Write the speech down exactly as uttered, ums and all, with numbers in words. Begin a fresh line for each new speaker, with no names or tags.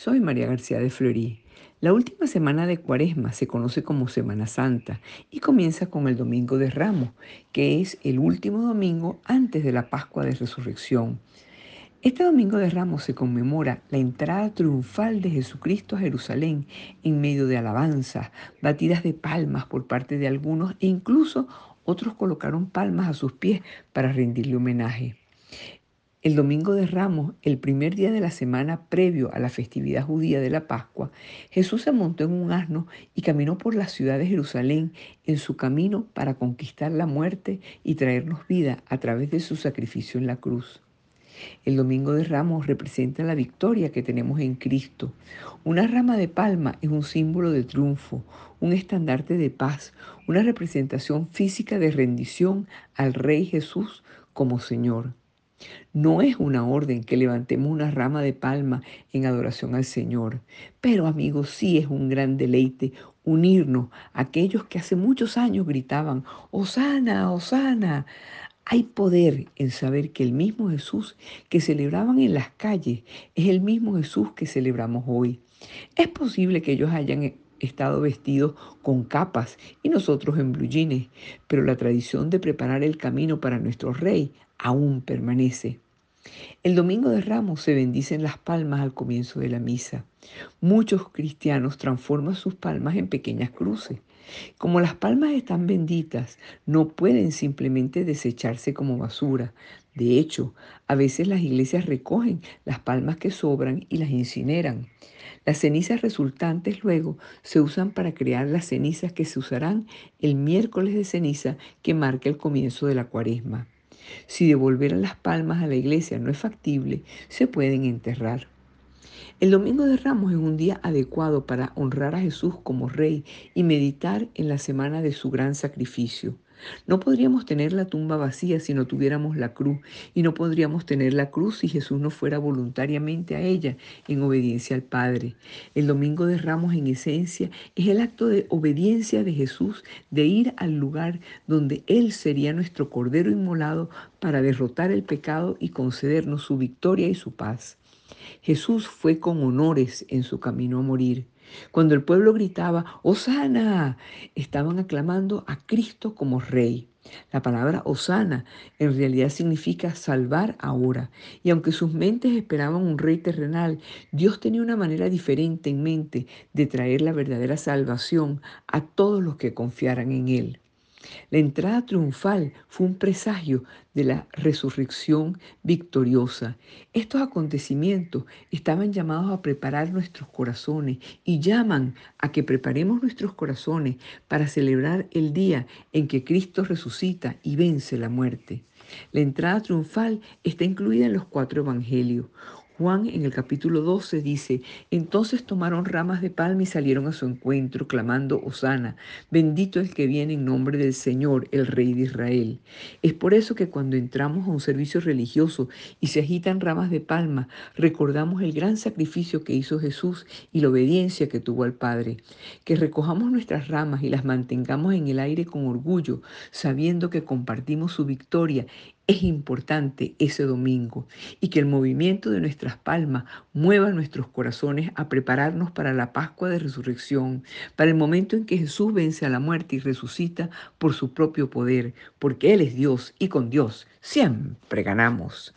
Soy María García de Fleury. La última semana de Cuaresma se conoce como Semana Santa y comienza con el Domingo de Ramos, que es el último domingo antes de la Pascua de Resurrección. Este Domingo de Ramos se conmemora la entrada triunfal de Jesucristo a Jerusalén en medio de alabanzas, batidas de palmas por parte de algunos e incluso otros colocaron palmas a sus pies para rendirle homenaje. El Domingo de Ramos, el primer día de la semana previo a la festividad judía de la Pascua, Jesús se montó en un asno y caminó por la ciudad de Jerusalén en su camino para conquistar la muerte y traernos vida a través de su sacrificio en la cruz. El Domingo de Ramos representa la victoria que tenemos en Cristo. Una rama de palma es un símbolo de triunfo, un estandarte de paz, una representación física de rendición al Rey Jesús como Señor. No es una orden que levantemos una rama de palma en adoración al Señor, pero amigos, sí es un gran deleite unirnos a aquellos que hace muchos años gritaban, Hosana, Hosana. Hay poder en saber que el mismo Jesús que celebraban en las calles es el mismo Jesús que celebramos hoy. Es posible que ellos hayan e- estado vestidos con capas y nosotros en blue jeans, pero la tradición de preparar el camino para nuestro Rey aún permanece. El Domingo de Ramos se bendicen las palmas al comienzo de la misa. Muchos cristianos transforman sus palmas en pequeñas cruces. Como las palmas están benditas, no pueden simplemente desecharse como basura. De hecho, a veces las iglesias recogen las palmas que sobran y las incineran. Las cenizas resultantes luego se usan para crear las cenizas que se usarán el miércoles de ceniza que marca el comienzo de la cuaresma. Si devolver las palmas a la iglesia no es factible, se pueden enterrar. El Domingo de Ramos es un día adecuado para honrar a Jesús como Rey y meditar en la semana de su gran sacrificio. No podríamos tener la tumba vacía si no tuviéramos la cruz, y no podríamos tener la cruz si Jesús no fuera voluntariamente a ella en obediencia al Padre. El Domingo de Ramos en esencia es el acto de obediencia de Jesús de ir al lugar donde Él sería nuestro Cordero inmolado para derrotar el pecado y concedernos su victoria y su paz. Jesús fue con honores en su camino a morir. Cuando el pueblo gritaba, Hosana, estaban aclamando a Cristo como Rey. La palabra Hosana en realidad significa salvar ahora. Y aunque sus mentes esperaban un rey terrenal, Dios tenía una manera diferente en mente de traer la verdadera salvación a todos los que confiaran en Él. La entrada triunfal fue un presagio de la resurrección victoriosa. Estos acontecimientos estaban llamados a preparar nuestros corazones y llaman a que preparemos nuestros corazones para celebrar el día en que Cristo resucita y vence la muerte. La entrada triunfal está incluida en los cuatro evangelios. Juan en el capítulo doce dice, entonces tomaron ramas de palma y salieron a su encuentro, clamando, Hosana, bendito el que viene en nombre del Señor, el Rey de Israel. Es por eso que cuando entramos a un servicio religioso y se agitan ramas de palma, recordamos el gran sacrificio que hizo Jesús y la obediencia que tuvo al Padre. Que recojamos nuestras ramas y las mantengamos en el aire con orgullo, sabiendo que compartimos su victoria, es importante ese domingo, y que el movimiento de nuestras palmas mueva nuestros corazones a prepararnos para la Pascua de Resurrección, para el momento en que Jesús vence a la muerte y resucita por su propio poder, porque Él es Dios y con Dios siempre ganamos.